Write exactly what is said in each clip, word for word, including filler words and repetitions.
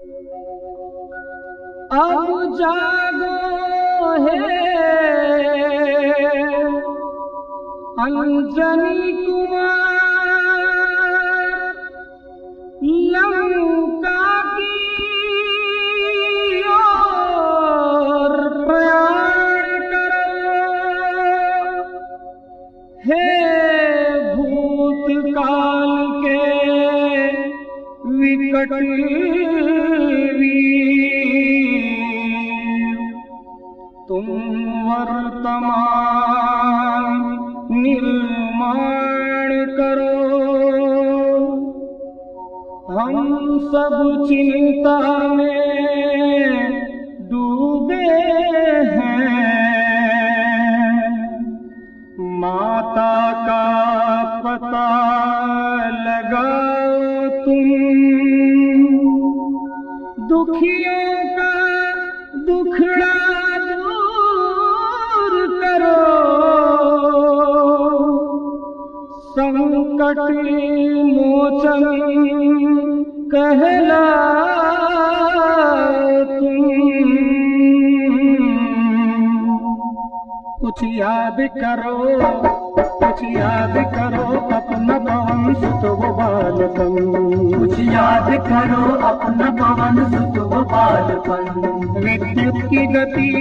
अब जागो है अंजनी कुमार, लंका की ओर प्रयाण करो। हे भूतकाल के विकट तुम वर्तमान निर्माण करो। हम सब चिंता में डूबे हैं, माता का पता लगाओ तुम, दुखियों का दुखड़ा संकट मोचन कहला तुम। कुछ याद करो, कुछ याद करो अपना पवन सुत वो बालपन। कुछ याद करो अपना पवन सुत वो बालपन। विद्युत की गति,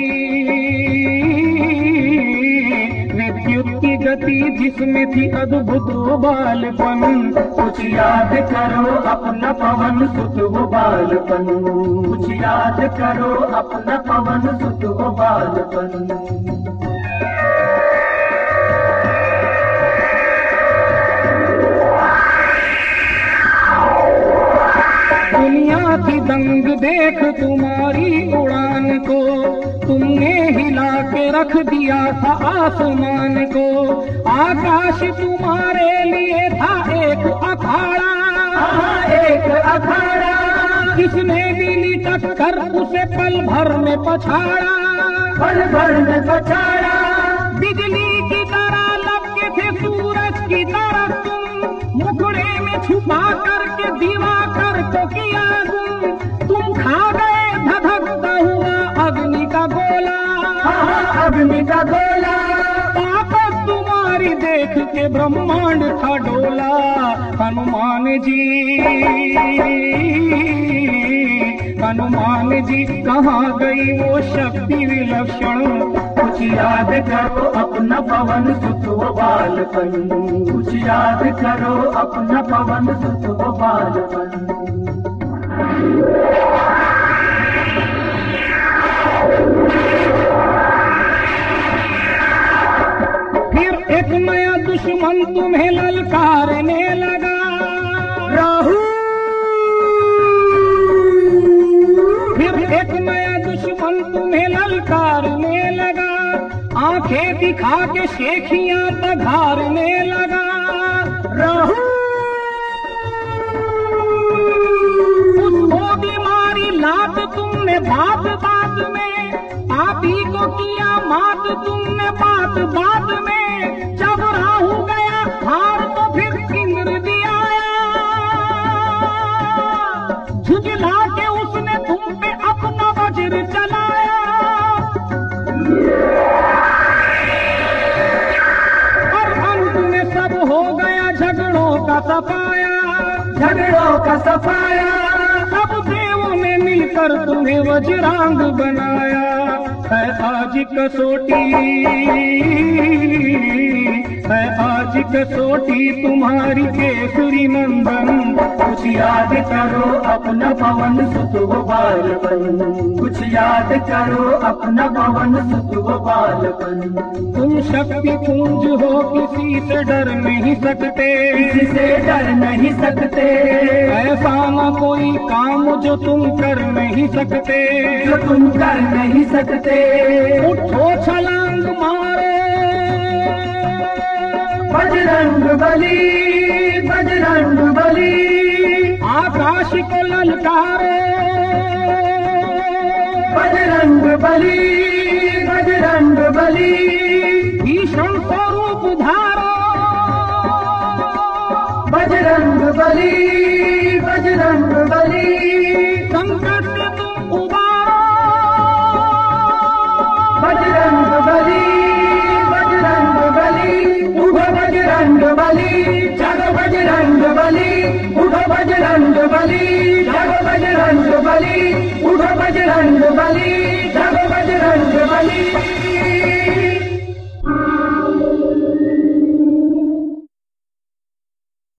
विद्युत की गति जिसमें थी अद्भुत वो बालपन। कुछ याद करो अपना पवन सुत वो बालपन। कुछ याद करो अपना पवन सुत वो बालपन। दुनिया की दंग देख तुम्हारी उड़ान को, तुमने हिला के रख दिया था आसमान को। आकाश तुम्हारे लिए था एक अखाड़ा, एक अखाड़ा। किसने भी लिटक कर उसे पल भर में पछाड़ा, पल भर में पछाड़ा। बिजली की तरह लपके थे सूरज की तरह तुम, मुखड़े में छुपा करके दीवा कर को किया गुम। तुम खा गए धधकता हुआ अग्नि का गोला, अग्नि का गोला। ताकत तुम्हारी देख के ब्रह्मांड था डोला। हनुमान जी, हनुमान जी कहाँ गई वो शक्ति विलक्षण। कुछ याद करो अपना पवन सुत वो बालपन। कुछ याद करो अपना पवन सुत वो बालपन। फिर एक नया दुश्मन तुम्हें ललकारने लगा, राहु। फिर एक नया दुश्मन तुम्हें ललकारने लगा, आंखें दिखा के शेखियां बघारने लगा, राहु। उसको बीमारी लात तुमने बात बात में, पापी को किया मात तुमने बात बात में। जब राहु गया हार तो फिर इंद्र दिया, झुझला के उसने तुम पे अपना वज्र चलाया। और अंत में सब हो गया झगड़ों का सफाया, झगड़ों का सफाया। सब देवों ने मिलकर तुम्हें वज्रांग बनाया। है आज कसौटी, है आज कसौटी तुम्हारी केसरी नंदन। कुछ याद करो अपना पवन सुत वो बालपन। कुछ याद करो अपना पवन सुत वो बालपन। तुम शक्ति पुंज हो किसी से डर नहीं सकते, किसी से डर नहीं सकते। ऐसा न कोई काम जो तुम कर नहीं सकते, जो तुम कर नहीं सकते। उठो छलांग मारो बजरंग बली, बजरंग बली। आकाश को ललकारो बजरंग बली, बजरंग बली। भीषण स्वरूप धारो बजरंग बली, बजरंग बली। शंकर बली, जागो बजरंग बली, उठो बजरंग बली।